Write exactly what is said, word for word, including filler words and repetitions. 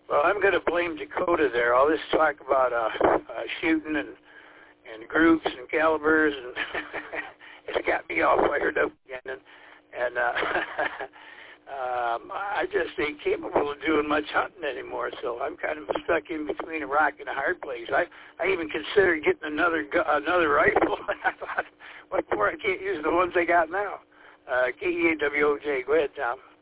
Well, I'm going to blame Dakota there. All this talk about uh, uh, shooting and and groups and calibers, and it's got me all fired up again. And, and uh, um, I just ain't capable of doing much hunting anymore, so I'm kind of stuck in between a rock and a hard place. I, I even considered getting another gu- another rifle, and I thought, what for? I can't use the ones I got now. Uh, K E A W O J. Go ahead, Tom.